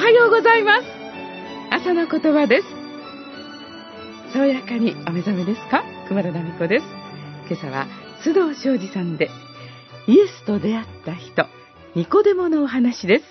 はようございます。朝の言葉です。爽やかにお目覚めですか？熊田奈美子です。今朝は須藤昌司さんでイエスと出会った人、ニコデモのお話です。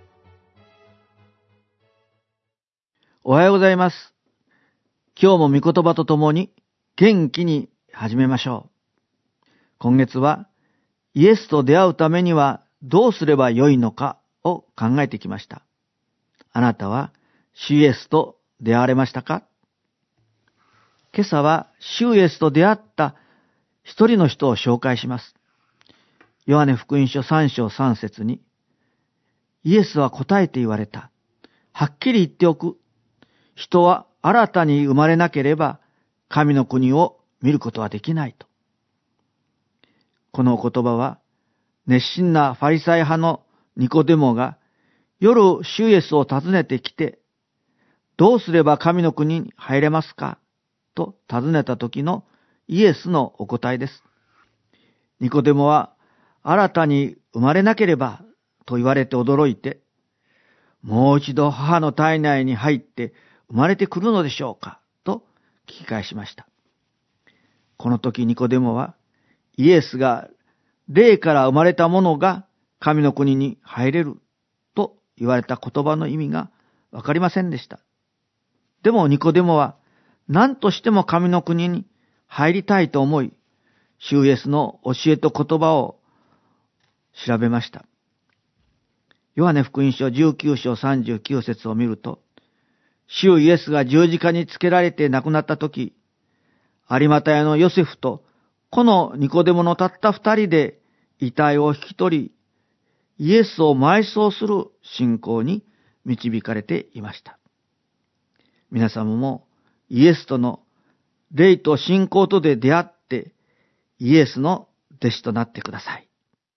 おはようございます。今日も御言葉とともに元気に始めましょう。今月はイエスと出会うためにはどうすればよいのかを考えてきました。あなたは主イエスと出会われましたか？今朝は主イエスと出会った一人の人を紹介します。ヨハネ福音書3章3節に、イエスは答えて言われた。はっきり言っておく。人は新たに生まれなければ神の国を見ることはできないと。このお言葉は熱心なファリサイ派のニコデモが夜主イエスを訪ねてきて、どうすれば神の国に入れますかと尋ねた時のイエスのお答えです。ニコデモは新たに生まれなければと言われて驚いて、もう一度母の体内に入って生まれてくるのでしょうかと聞き返しました。この時ニコデモはイエスが霊から生まれたものが神の国に入れると言われた言葉の意味がわかりませんでした。でもニコデモは何としても神の国に入りたいと思い、主イエスの教えと言葉を調べました。ヨハネ福音書19章39節を見ると、主イエスが十字架につけられて亡くなったとき、有股屋のヨセフとこのニコデモのたった二人で遺体を引き取り、イエスを埋葬する信仰に導かれていました。皆様もイエスとの霊と信仰とで出会って、イエスの弟子となってください。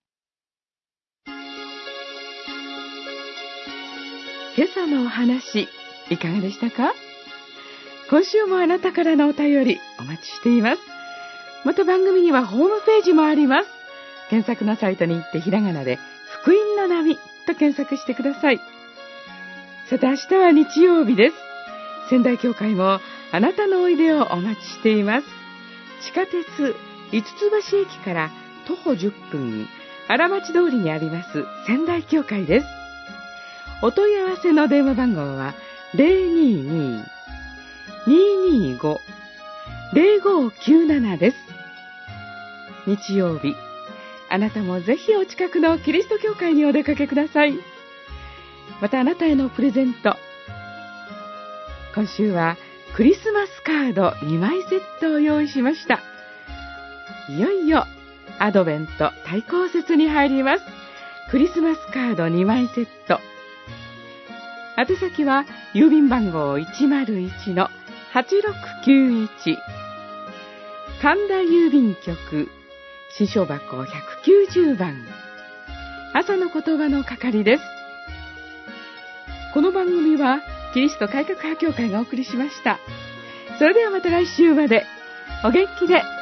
今朝のお話、いかがでしたか？今週もあなたからのお便りお待ちしています。また番組にはホームページもあります。検索のサイトに行ってひらがなで福音の波と検索してください。さて明日は日曜日です。仙台教会もあなたのおいでをお待ちしています。地下鉄五ツ橋駅から徒歩10分、荒町通りにあります仙台教会です。お問い合わせの電話番号は 022-225-0597 です。日曜日、あなたもぜひお近くのキリスト教会にお出かけください。またあなたへのプレゼント。今週はクリスマスカード2枚セットを用意しました。いよいよアドベント対抗節に入ります。クリスマスカード2枚セット。宛先は郵便番号 101-8691 神田郵便局支所箱190番、朝の言葉の係です。この番組はキリスト改革派協会がお送りしました。それではまた来週までお元気で。